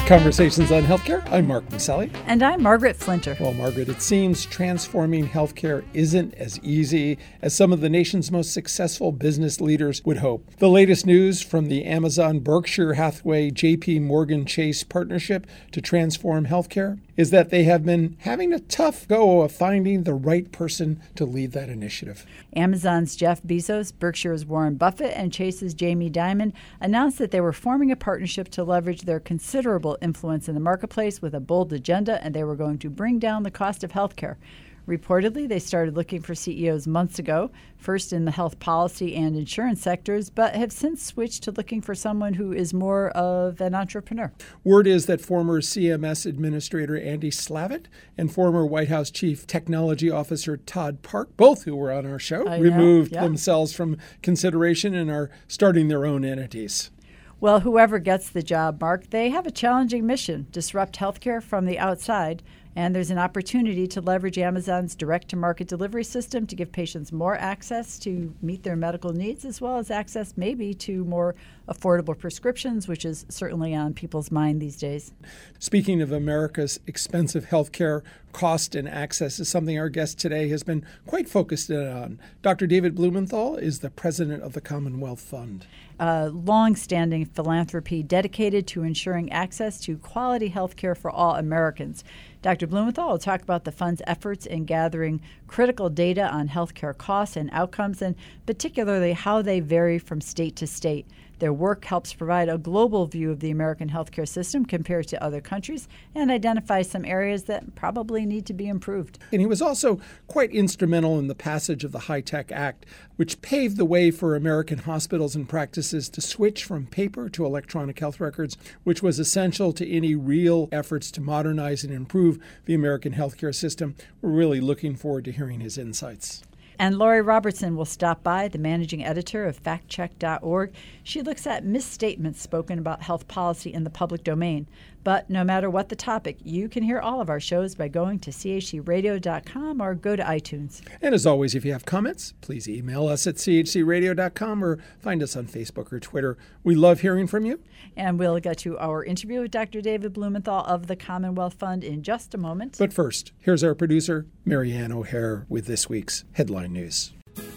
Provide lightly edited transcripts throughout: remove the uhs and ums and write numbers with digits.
Conversations on Healthcare. I'm Mark Maselli. And I'm Margaret Flinter. Well, Margaret, it seems transforming healthcare isn't as easy as some of the nation's most successful business leaders would hope. The latest news from the Amazon Berkshire Hathaway JP Morgan Chase partnership to transform healthcare is that they have been having a tough go of finding the right person to lead that initiative. Amazon's Jeff Bezos, Berkshire's Warren Buffett, and Chase's Jamie Dimon announced that they were forming a partnership to leverage their considerable influence in the marketplace with a bold agenda, and they were going to bring down the cost of healthcare. Reportedly, they started looking for CEOs months ago, first in the health policy and insurance sectors, but have since switched to looking for someone who is more of an entrepreneur. Word is that former CMS Administrator Andy Slavitt and former White House Chief Technology Officer Todd Park, both who were on our show, removed themselves from consideration and are starting their own entities. Well, whoever gets the job, Mark, they have a challenging mission: disrupt healthcare from the outside. And there's an opportunity to leverage Amazon's direct-to-market delivery system to give patients more access to meet their medical needs, as well as access maybe to more affordable prescriptions, which is certainly on people's mind these days. Speaking of America's expensive healthcare, cost and access is something our guest today has been quite focused on. Dr. David Blumenthal is the president of the Commonwealth Fund. Long-standing philanthropy dedicated to ensuring access to quality health care for all Americans. Dr. Blumenthal will talk about the fund's efforts in gathering critical data on healthcare costs and outcomes, and particularly how they vary from state to state. Their work helps provide a global view of the American healthcare system compared to other countries and identify some areas that probably need to be improved. And he was also quite instrumental in the passage of the HITECH Act, which paved the way for American hospitals and practices to switch from paper to electronic health records, which was essential to any real efforts to modernize and improve the American healthcare system. We're really looking forward to hearing his insights. And Lori Robertson will stop by, the managing editor of factcheck.org. She looks at misstatements spoken about health policy in the public domain. But no matter what the topic, you can hear all of our shows by going to chcradio.com or go to iTunes. And as always, if you have comments, please email us at chcradio.com or find us on Facebook or Twitter. We love hearing from you. And we'll get to our interview with Dr. David Blumenthal of the Commonwealth Fund in just a moment. But first, here's our producer, Marianne O'Hare, with this week's headline news.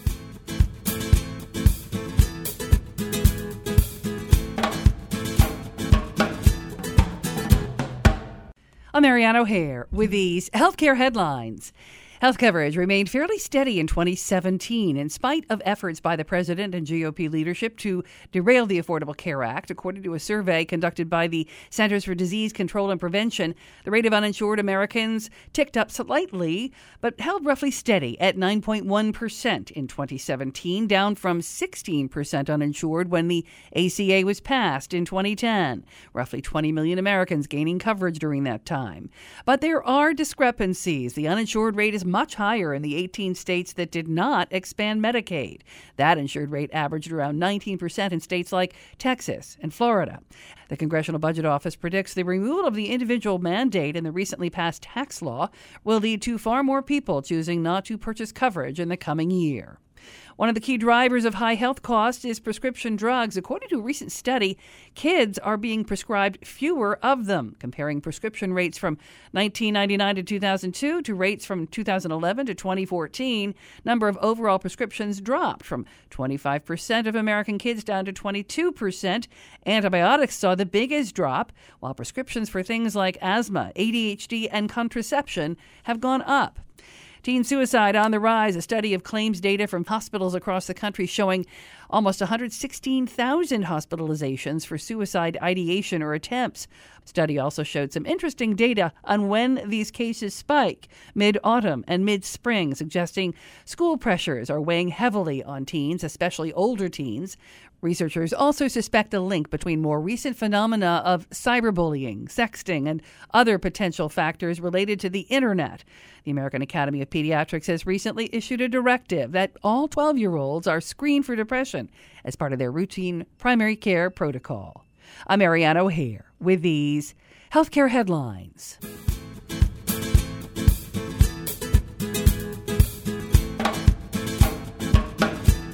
I'm Marianne O'Hare with these healthcare headlines. Health coverage remained fairly steady in 2017 in spite of efforts by the president and GOP leadership to derail the Affordable Care Act. According to a survey conducted by the Centers for Disease Control and Prevention, the rate of uninsured Americans ticked up slightly, but held roughly steady at 9.1% in 2017, down from 16% uninsured when the ACA was passed in 2010. Roughly 20 million Americans gaining coverage during that time. But there are discrepancies. The uninsured rate is much higher in the 18 states that did not expand Medicaid. That insured rate averaged around 19% in states like Texas and Florida. The Congressional Budget Office predicts the removal of the individual mandate in the recently passed tax law will lead to far more people choosing not to purchase coverage in the coming year. One of the key drivers of high health costs is prescription drugs. According to a recent study, kids are being prescribed fewer of them. Comparing prescription rates from 1999 to 2002 to rates from 2011 to 2014, number of overall prescriptions dropped from 25% of American kids down to 22%. Antibiotics saw the biggest drop, while prescriptions for things like asthma, ADHD, and contraception have gone up. Teen suicide on the rise. A study of claims data from hospitals across the country showing almost 116,000 hospitalizations for suicide ideation or attempts. The study also showed some interesting data on when these cases spike, mid-autumn and mid-spring, suggesting school pressures are weighing heavily on teens, especially older teens. Researchers also suspect a link between more recent phenomena of cyberbullying, sexting, and other potential factors related to the Internet. The American Academy of Pediatrics has recently issued a directive that all 12-year-olds are screened for depression as part of their routine primary care protocol. I'm Marianne O'Hare with these healthcare headlines.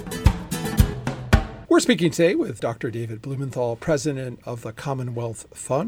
We're speaking today with Dr. David Blumenthal, president of the Commonwealth Fund.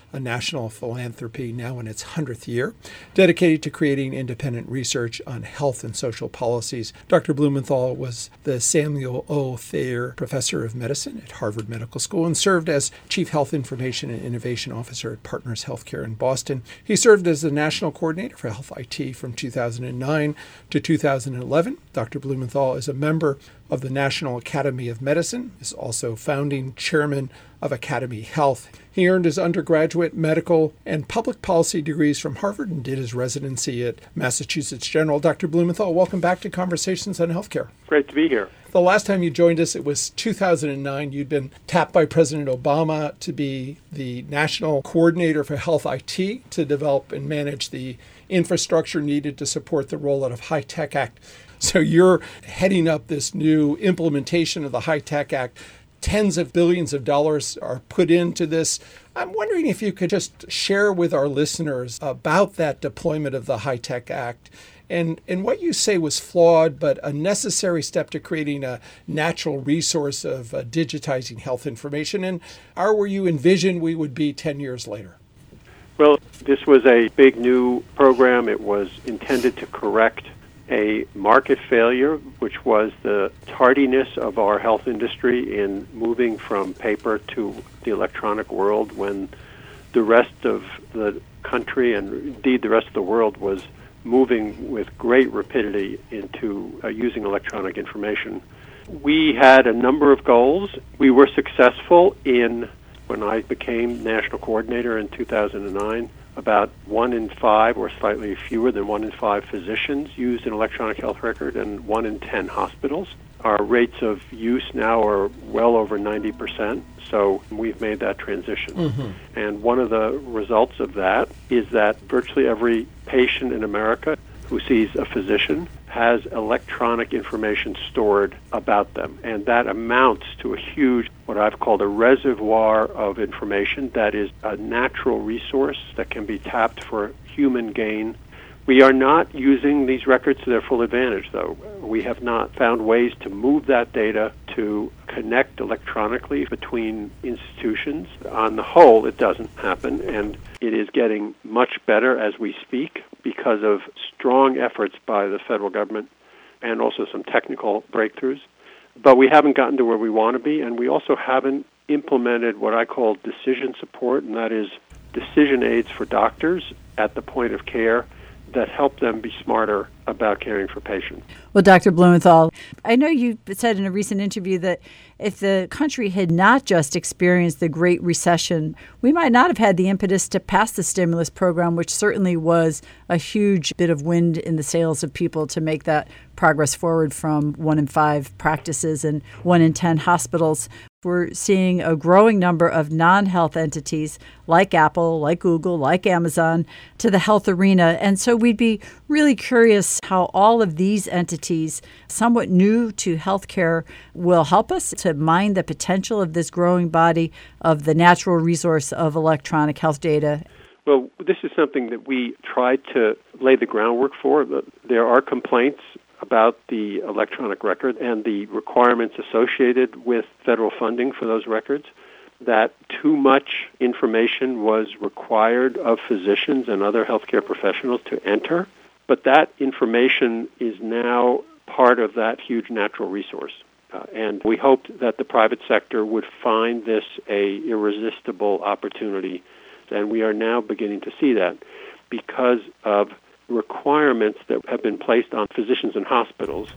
a national philanthropy now in its 100th year, dedicated to creating independent research on health and social policies. Dr. Blumenthal was the Samuel O. Thayer Professor of Medicine at Harvard Medical School and served as Chief Health Information and Innovation Officer at Partners Healthcare in Boston. He served as the National Coordinator for Health IT from 2009 to 2011. Dr. Blumenthal is a member of the National Academy of Medicine, is also founding chairman of Academy Health. He earned his undergraduate medical and public policy degrees from Harvard and did his residency at Massachusetts General. Dr. Blumenthal, welcome back to Conversations on Healthcare. Great to be here. The last time you joined us, it was 2009. You'd been tapped by President Obama to be the National Coordinator for Health IT to develop and manage the infrastructure needed to support the rollout of HITECH Act. So you're heading up this new implementation of the HITECH Act. Tens of billions of dollars are put into this. I'm wondering if you could just share with our listeners about that deployment of the HITECH Act and what you say was flawed, but a necessary step to creating a natural resource of digitizing health information, and where you envisioned we would be 10 years later. Well, this was a big new program. It was intended to correct a market failure, which was the tardiness of our health industry in moving from paper to the electronic world when the rest of the country and indeed the rest of the world was moving with great rapidity into using electronic information. We had a number of goals. We were successful in, when I became national coordinator in 2009, about 1 in 5 or slightly fewer than 1 in 5 physicians used an electronic health record and 1 in 10 hospitals. Our rates of use now are well over 90%, so we've made that transition. Mm-hmm. And one of the results of that is that virtually every patient in America who sees a physician has electronic information stored about them. And that amounts to a huge, what I've called a reservoir of information that is a natural resource that can be tapped for human gain. We are not using these records to their full advantage, though. We have not found ways to move that data to connect electronically between institutions. On the whole, it doesn't happen, and it is getting much better as we speak because of strong efforts by the federal government and also some technical breakthroughs. But we haven't gotten to where we want to be, and we also haven't implemented what I call decision support, and that is decision aids for doctors at the point of care that help them be smarter about caring for patients. Well, Dr. Blumenthal, I know you said in a recent interview that if the country had not just experienced the Great Recession, we might not have had the impetus to pass the stimulus program, which certainly was a huge bit of wind in the sails of people to make that progress forward from 1 in 5 practices and 1 in 10 hospitals. We're seeing a growing number of non-health entities like Apple, like Google, like Amazon to the health arena. And so we'd be really curious how all of these entities, somewhat new to healthcare, will help us to mine the potential of this growing body of the natural resource of electronic health data. Well, this is something that we tried to lay the groundwork for. There are complaints about the electronic record and the requirements associated with federal funding for those records, that too much information was required of physicians and other healthcare professionals to enter, but that information is now part of that huge natural resource. And we hoped that the private sector would find this a irresistible opportunity, and we are now beginning to see that because of requirements that have been placed on physicians and hospitals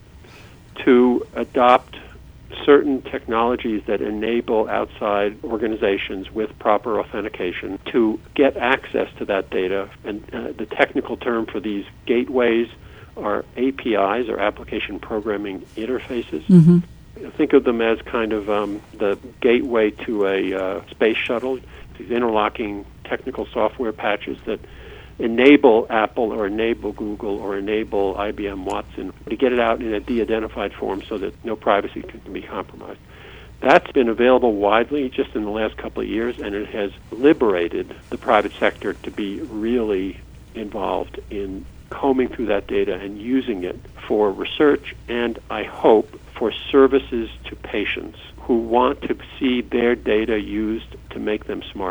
to adopt certain technologies that enable outside organizations with proper authentication to get access to that data. And the technical term for these gateways are APIs, or application programming interfaces. Mm-hmm. Think of them as kind of the gateway to a space shuttle, these interlocking technical software patches that enable Apple or enable Google or enable IBM Watson to get it out in a de-identified form so that no privacy can be compromised. That's been available widely just in the last couple of years, and it has liberated the private sector to be really involved in combing through that data and using it for research and, I hope, for services to patients who want to see their data used to make them smarter.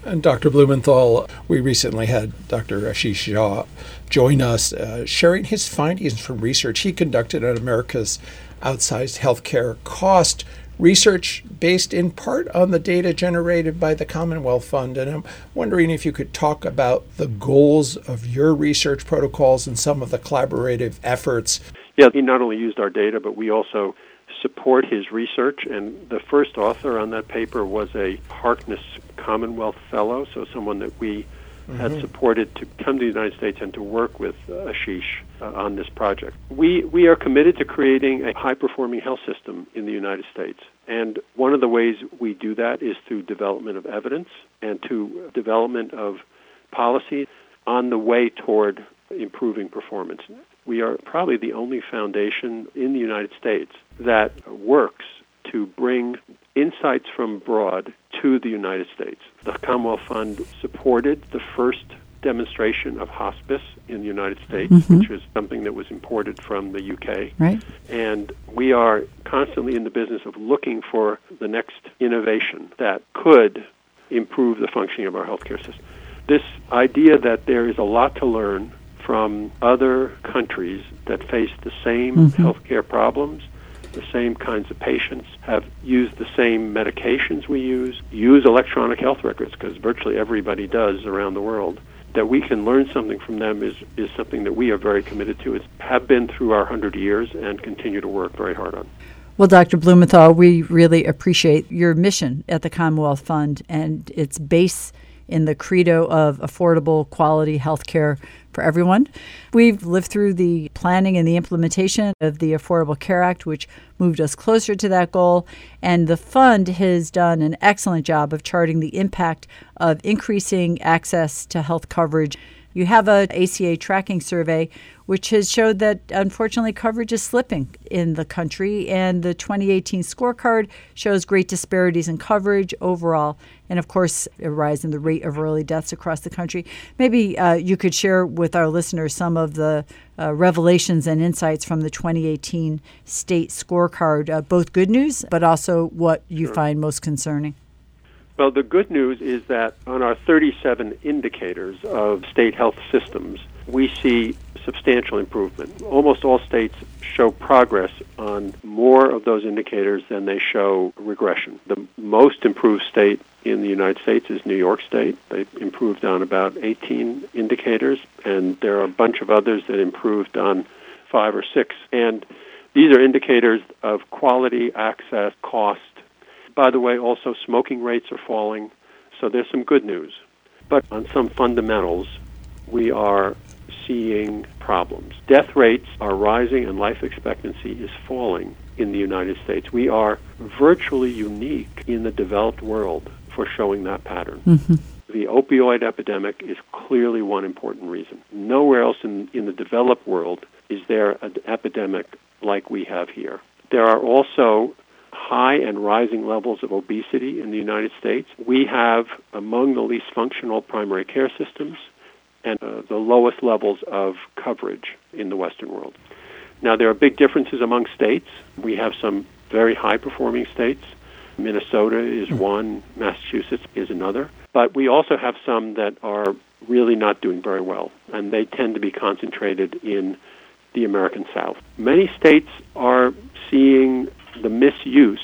And Dr. Blumenthal, we recently had Dr. Ashish Jha join us, sharing his findings from research he conducted on America's outsized healthcare cost, research based in part on the data generated by the Commonwealth Fund. And I'm wondering if you could talk about the goals of your research protocols and some of the collaborative efforts. Yeah, he not only used our data, but we also support his research. And the first author on that paper was a Harkness Commonwealth Fellow, so someone that we had supported to come to the United States and to work with Ashish on this project. We are committed to creating a high-performing health system in the United States. And one of the ways we do that is through development of evidence and to development of policy on the way toward improving performance. We are probably the only foundation in the United States that works to bring insights from abroad to the United States. The Commonwealth Fund supported the first demonstration of hospice in the United States, which was something that was imported from the UK. Right. And we are constantly in the business of looking for the next innovation that could improve the functioning of our healthcare system. This idea that there is a lot to learn from other countries that face the same healthcare problems, the same kinds of patients, have used the same medications we use electronic health records, because virtually everybody does around the world, that we can learn something from them is something that we are very committed to, have been through our 100 years, and continue to work very hard on. Well, Dr. Blumenthal, we really appreciate your mission at the Commonwealth Fund and its base in the credo of affordable, quality health care for everyone. We've lived through the planning and the implementation of the Affordable Care Act, which moved us closer to that goal. And the fund has done an excellent job of charting the impact of increasing access to health coverage. You have an ACA tracking survey, which has showed that, unfortunately, coverage is slipping in the country. And the 2018 scorecard shows great disparities in coverage overall. And, of course, a rise in the rate of early deaths across the country. Maybe you could share with our listeners some of the revelations and insights from the 2018 state scorecard, both good news, but also what you find most concerning. Well, the good news is that on our 37 indicators of state health systems, we see substantial improvement. Almost all states show progress on more of those indicators than they show regression. The most improved state in the United States is New York State. They improved on about 18 indicators, and there are a bunch of others that improved on 5 or 6. And these are indicators of quality, access, cost. By the way, also smoking rates are falling, so there's some good news. But on some fundamentals, we are seeing problems. Death rates are rising and life expectancy is falling in the United States. We are virtually unique in the developed world for showing that pattern. The opioid epidemic is clearly one important reason. Nowhere else in the developed world is there an epidemic like we have here. There are also high and rising levels of obesity in the United States. We have among the least functional primary care systems and the lowest levels of coverage in the Western world. Now, there are big differences among states. We have some very high-performing states. Minnesota is one, Massachusetts is another. But we also have some that are really not doing very well, and they tend to be concentrated in the American South. Many states are seeing the misuse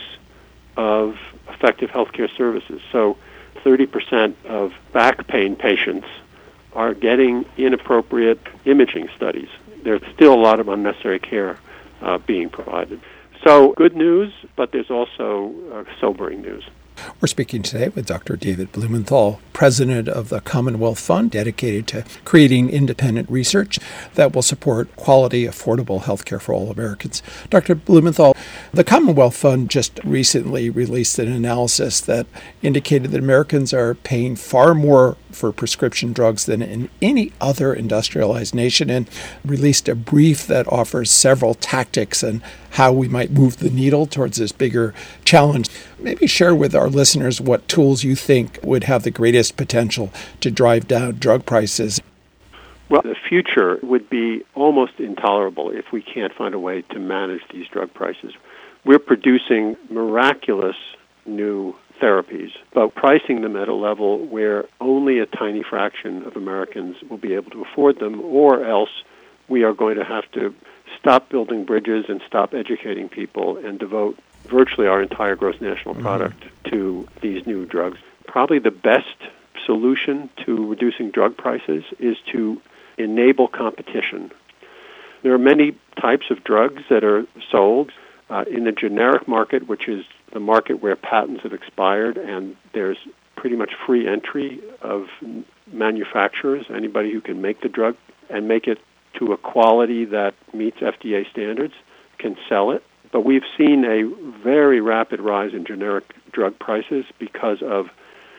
of effective healthcare services. So 30% of back pain patients are getting inappropriate imaging studies. There's still a lot of unnecessary care being provided. So good news, but there's also sobering news. We're speaking today with Dr. David Blumenthal, president of the Commonwealth Fund, dedicated to creating independent research that will support quality, affordable health care for all Americans. Dr. Blumenthal, the Commonwealth Fund just recently released an analysis that indicated that Americans are paying far more for prescription drugs than in any other industrialized nation, and released a brief that offers several tactics and how we might move the needle towards this bigger challenge. Maybe share with our listeners what tools you think would have the greatest potential to drive down drug prices. Well, the future would be almost intolerable if we can't find a way to manage these drug prices. We're producing miraculous new therapies, but pricing them at a level where only a tiny fraction of Americans will be able to afford them, or else we are going to have to stop building bridges and stop educating people and devote virtually our entire gross national product to these new drugs. Probably the best solution to reducing drug prices is to enable competition. There are many types of drugs that are sold in the generic market, which is the market where patents have expired and there's pretty much free entry of manufacturers. Anybody who can make the drug and make it to a quality that meets FDA standards can sell it. But we've seen a very rapid rise in generic drug prices because of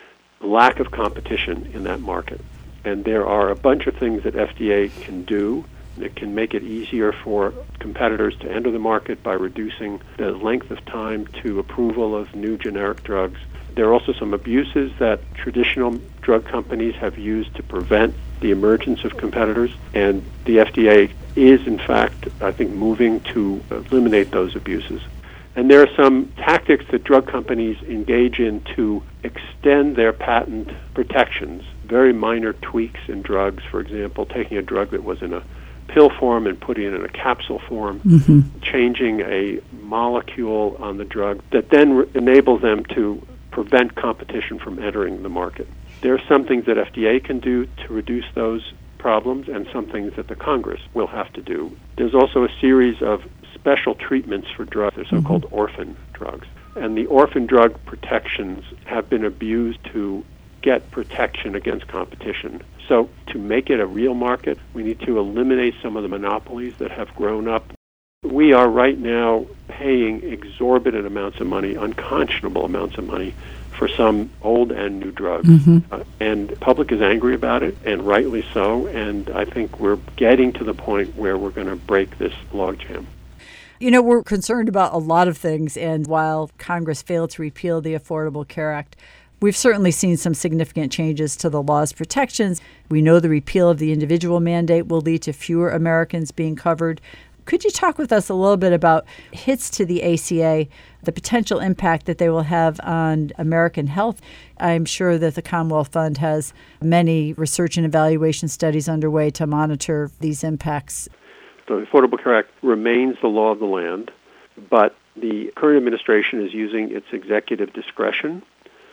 lack of competition in that market. And there are a bunch of things that FDA can do that can make it easier for competitors to enter the market by reducing the length of time to approval of new generic drugs. There are also some abuses that traditional drug companies have used to prevent the emergence of competitors, and the FDA is, in fact, I think, moving to eliminate those abuses. And there are some tactics that drug companies engage in to extend their patent protections, very minor tweaks in drugs, for example, taking a drug that was in a pill form and putting it in a capsule form, changing a molecule on the drug that then enables them to prevent competition from entering the market. There are some things that FDA can do to reduce those problems and some things that the Congress will have to do. There's also a series of special treatments for drugs, they're so-called orphan drugs. And the orphan drug protections have been abused to get protection against competition. So to make it a real market, we need to eliminate some of the monopolies that have grown up. We are right now paying exorbitant amounts of money, unconscionable amounts of money, for some old and new drugs. And the public is angry about it, and rightly so, and I think we're getting to the point where we're going to break this logjam. You know, we're concerned about a lot of things, and while Congress failed to repeal the Affordable Care Act, we've certainly seen some significant changes to the law's protections. We know the repeal of the individual mandate will lead to fewer Americans being covered. Could you talk with us a little bit about hits to the ACA, the potential impact that they will have on American health? I'm sure that the Commonwealth Fund has many research and evaluation studies underway to monitor these impacts. The Affordable Care Act remains the law of the land, but the current administration is using its executive discretion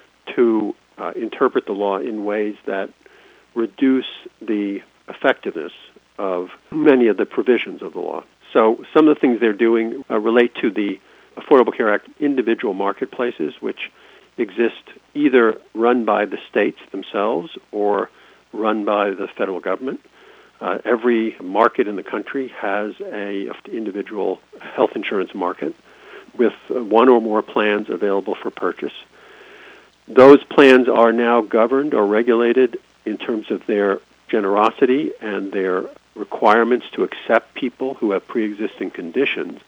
to interpret the law in ways that reduce the effectiveness of many of the provisions of the law. So some of the things they're doing relate to the Affordable Care Act individual marketplaces, which exist either run by the states themselves or run by the federal government. Every market in the country has a individual health insurance market with one or more plans available for purchase. Those plans are now governed or regulated in terms of their generosity and their requirements to accept people who have pre-existing conditions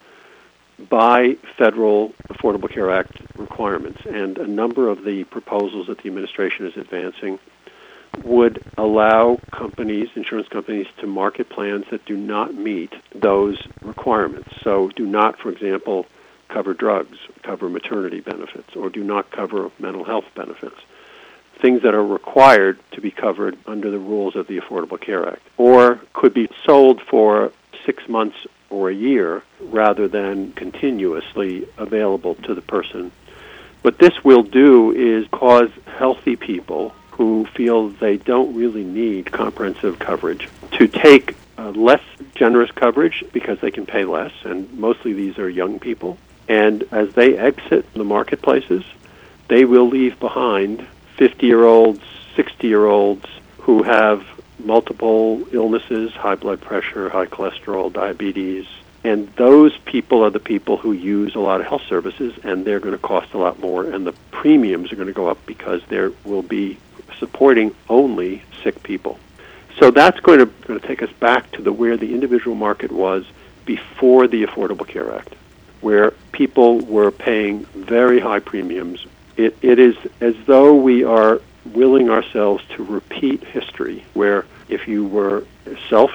by federal Affordable Care Act requirements. And a number of the proposals that the administration is advancing would allow companies, insurance companies, to market plans that do not meet those requirements. So do not, for example, cover drugs, cover maternity benefits, or do not cover mental health benefits, things that are required to be covered under the rules of the Affordable Care Act, or could be sold for 6 months or a year rather than continuously available to the person. What this will do is cause healthy people who feel they don't really need comprehensive coverage to take less generous coverage because they can pay less, and mostly these are young people. And as they exit the marketplaces, they will leave behind 50-year-olds, 60-year-olds who have multiple illnesses, high blood pressure, high cholesterol, diabetes. And those people are the people who use a lot of health services, and they're going to cost a lot more, and the premiums are going to go up because there will be supporting only sick people. So that's going to take us back to where the individual market was before the Affordable Care Act, where people were paying very high premiums. It is as though we are willing ourselves to repeat history, where if you were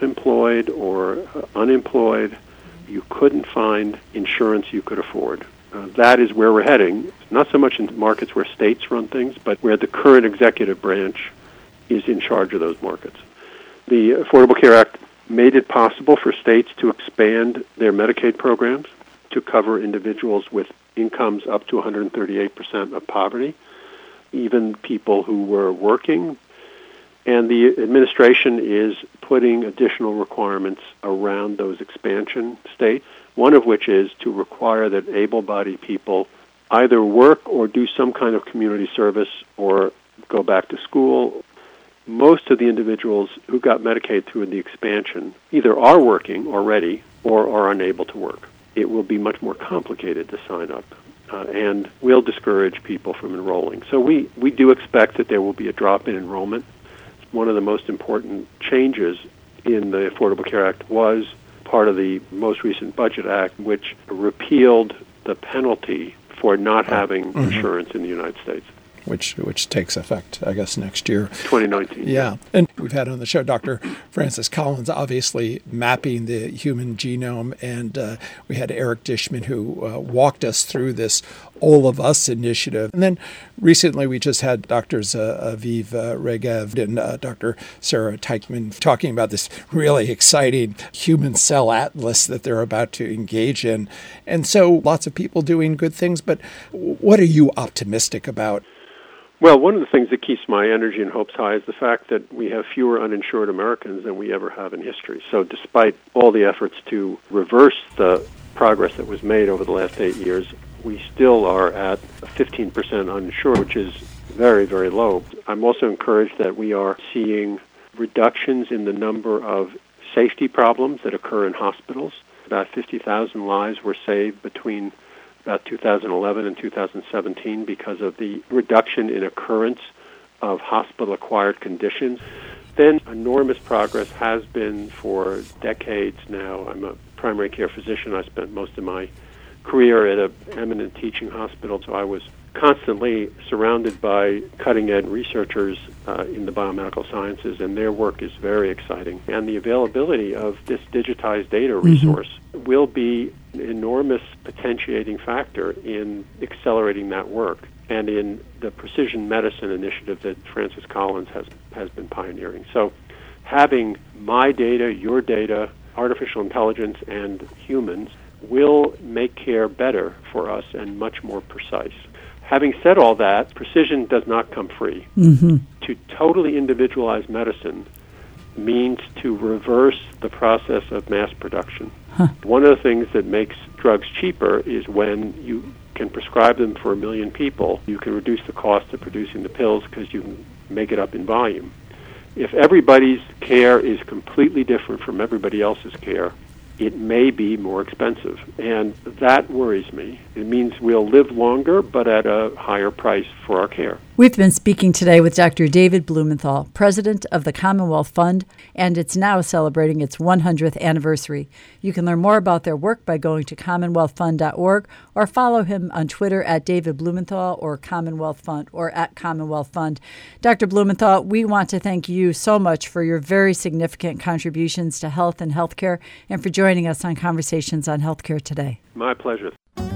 self-employed or unemployed, you couldn't find insurance you could afford. that is where we're heading, not so much in markets where states run things, but where the current executive branch is in charge of those markets. The Affordable Care Act made it possible for states to expand their Medicaid programs to cover individuals with incomes up to 138% of poverty, even people who were working. And the administration is putting additional requirements around those expansion states, one of which is to require that able-bodied people either work or do some kind of community service or go back to school. Most of the individuals who got Medicaid through the expansion either are working already or are unable to work. It will be much more complicated to sign up and will discourage people from enrolling. So we do expect that there will be a drop in enrollment. One of the most important changes in the Affordable Care Act was part of the most recent Budget Act, which repealed the penalty for not having insurance in the United States. Which takes effect, I guess, next year. 2019. Yeah. And we've had on the show Dr. Francis Collins, obviously mapping the human genome. And we had Eric Dishman, who walked us through this All of Us initiative. And then recently we just had Drs. Aviv Regev and Dr. Sarah Teichman talking about this really exciting human cell atlas that they're about to engage in. And so lots of people doing good things. But what are you optimistic about? Well, one of the things that keeps my energy and hopes high is the fact that we have fewer uninsured Americans than we ever have in history. So despite all the efforts to reverse the progress that was made over the last 8 years, we still are at 15% uninsured, which is very, very low. I'm also encouraged that we are seeing reductions in the number of safety problems that occur in hospitals. About 50,000 lives were saved between about 2011 and 2017 because of the reduction in occurrence of hospital-acquired conditions. Then enormous progress has been for decades now. I'm a primary care physician. I spent most of my career at an eminent teaching hospital, so I was constantly surrounded by cutting-edge researchers in the biomedical sciences, and their work is very exciting. And the availability of this digitized data resource will be an enormous potentiating factor in accelerating that work and in the precision medicine initiative that Francis Collins has been pioneering. So having my data, your data, artificial intelligence, and humans will make care better for us and much more precise. Having said all that, precision does not come free. To totally individualize medicine means to reverse the process of mass production. One of the things that makes drugs cheaper is when you can prescribe them for 1 million people, you can reduce the cost of producing the pills because you can make it up in volume. If everybody's care is completely different from everybody else's care, it may be more expensive, and that worries me. It means we'll live longer, but at a higher price for our care. We've been speaking today with Dr. David Blumenthal, president of the Commonwealth Fund, and it's now celebrating its 100th anniversary. You can learn more about their work by going to commonwealthfund.org or follow him on Twitter at David Blumenthal or Commonwealth Fund or at Commonwealth Fund. Dr. Blumenthal, we want to thank you so much for your very significant contributions to health and healthcare and for joining us on Conversations on Healthcare today. My pleasure.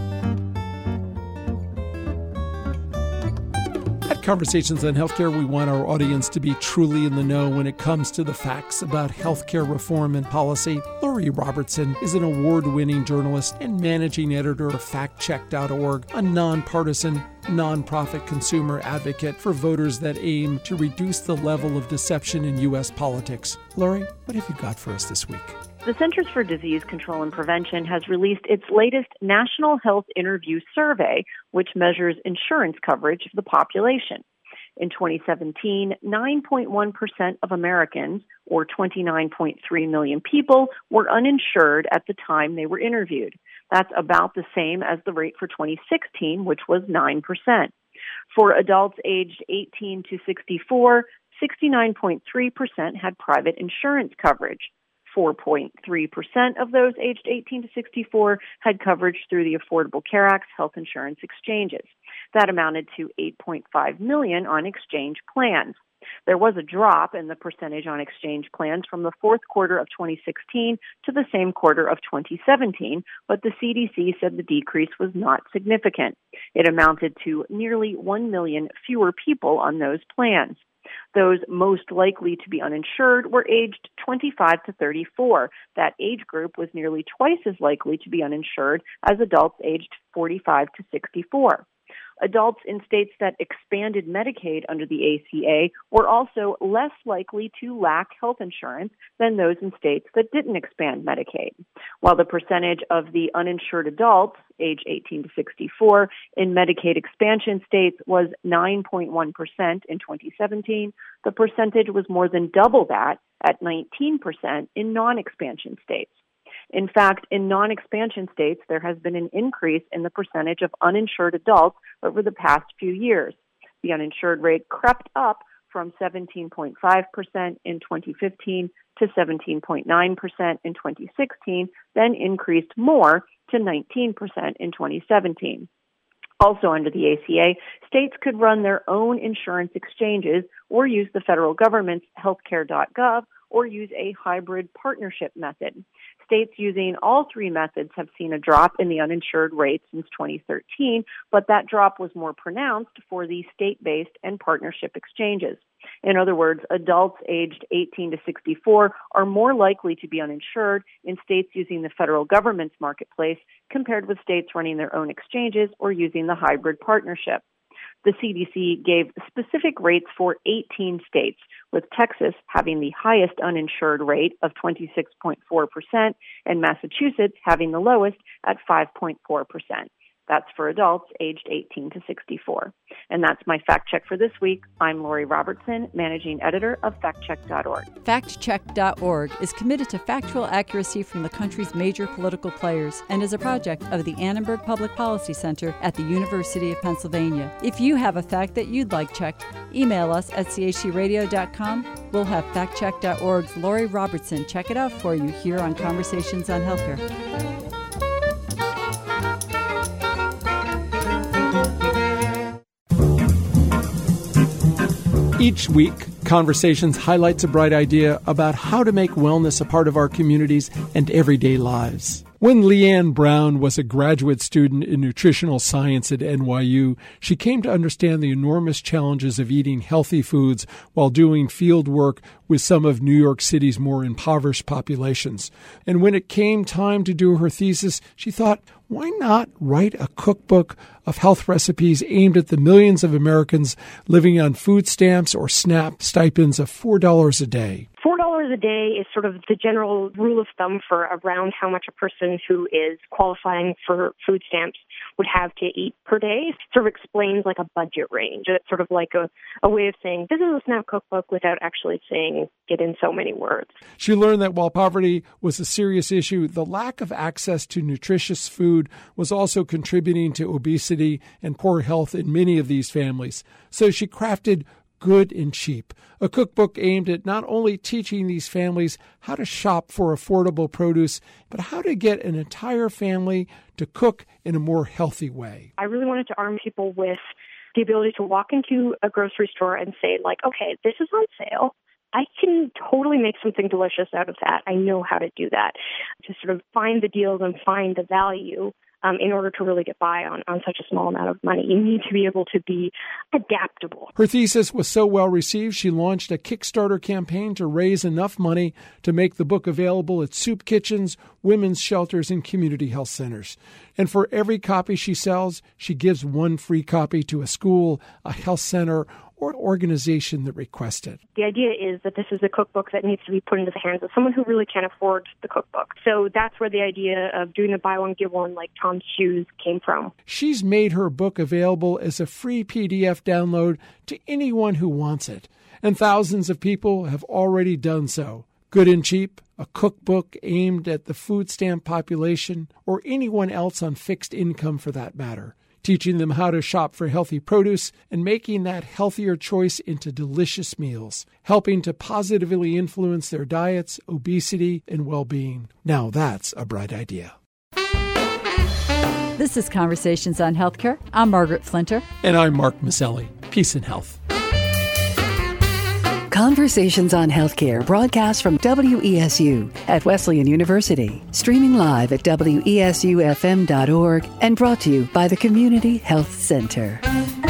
At Conversations on Healthcare, we want our audience to be truly in the know when it comes to the facts about healthcare reform and policy. Lori Robertson is an award-winning journalist and managing editor of FactCheck.org, a nonpartisan, nonprofit consumer advocate for voters that aim to reduce the level of deception in U.S. politics. Lori, what have you got for us this week? The Centers for Disease Control and Prevention has released its latest National Health Interview Survey, which measures insurance coverage of the population. In 2017, 9.1% of Americans, or 29.3 million people, were uninsured at the time they were interviewed. That's about the same as the rate for 2016, which was 9%. For adults aged 18 to 64, 69.3% had private insurance coverage. 4.3% of those aged 18 to 64 had coverage through the Affordable Care Act's health insurance exchanges. That amounted to 8.5 million on exchange plans. There was a drop in the percentage on exchange plans from the fourth quarter of 2016 to the same quarter of 2017, but the CDC said the decrease was not significant. It amounted to nearly 1 million fewer people on those plans. Those most likely to be uninsured were aged 25 to 34. That age group was nearly twice as likely to be uninsured as adults aged 45 to 64. Adults in states that expanded Medicaid under the ACA were also less likely to lack health insurance than those in states that didn't expand Medicaid. While the percentage of the uninsured adults, age 18 to 64, in Medicaid expansion states was 9.1% in 2017, the percentage was more than double that at 19% in non-expansion states. In fact, in non-expansion states, there has been an increase in the percentage of uninsured adults over the past few years. The uninsured rate crept up from 17.5% in 2015 to 17.9% in 2016, then increased more to 19% in 2017. Also under the ACA, states could run their own insurance exchanges or use the federal government's healthcare.gov or use a hybrid partnership method. States using all three methods have seen a drop in the uninsured rate since 2013, but that drop was more pronounced for the state-based and partnership exchanges. In other words, adults aged 18 to 64 are more likely to be uninsured in states using the federal government's marketplace compared with states running their own exchanges or using the hybrid partnership. The CDC gave specific rates for 18 states, with Texas having the highest uninsured rate of 26.4% and Massachusetts having the lowest at 5.4%. That's for adults aged 18 to 64. And that's my fact check for this week. I'm Lori Robertson, managing editor of factcheck.org. Factcheck.org is committed to factual accuracy from the country's major political players and is a project of the Annenberg Public Policy Center at the University of Pennsylvania. If you have a fact that you'd like checked, email us at chcradio.com. We'll have factcheck.org's Lori Robertson check it out for you here on Conversations on Healthcare. Each week, Conversations highlights a bright idea about how to make wellness a part of our communities and everyday lives. When Leanne Brown was a graduate student in nutritional science at NYU, she came to understand the enormous challenges of eating healthy foods while doing field work with some of New York City's more impoverished populations. And when it came time to do her thesis, she thought, why not write a cookbook of health recipes aimed at the millions of Americans living on food stamps or SNAP stipends of $4 a day? $4 a day is sort of the general rule of thumb for around how much a person who is qualifying for food stamps would have to eat per day. It sort of explains like a budget range. It's sort of like a way of saying, this is a SNAP cookbook without actually saying it in so many words. She learned that while poverty was a serious issue, the lack of access to nutritious food was also contributing to obesity and poor health in many of these families. So she crafted Good and Cheap, a cookbook aimed at not only teaching these families how to shop for affordable produce, but how to get an entire family to cook in a more healthy way. I really wanted to arm people with the ability to walk into a grocery store and say, like, okay, this is on sale. I can totally make something delicious out of that. I know how to do that. To sort of find the deals and find the value in order to really get by on such a small amount of money. You need to be able to be adaptable. Her thesis was so well received, she launched a Kickstarter campaign to raise enough money to make the book available at soup kitchens, women's shelters, and community health centers. And for every copy she sells, she gives one free copy to a school, a health center, or organization that requests it. The idea is that this is a cookbook that needs to be put into the hands of someone who really can't afford the cookbook. So that's where the idea of doing the buy one, give one like Tom's Shoes came from. She's made her book available as a free PDF download to anyone who wants it. And thousands of people have already done so. Good and Cheap, a cookbook aimed at the food stamp population or anyone else on fixed income for that matter, teaching them how to shop for healthy produce and making that healthier choice into delicious meals, helping to positively influence their diets, obesity, and well-being. Now that's a bright idea. This is Conversations on Healthcare. I'm Margaret Flinter. And I'm Mark Maselli. Peace and health. Conversations on Healthcare broadcast from WESU at Wesleyan University, streaming live at WESUFM.org and brought to you by the Community Health Center.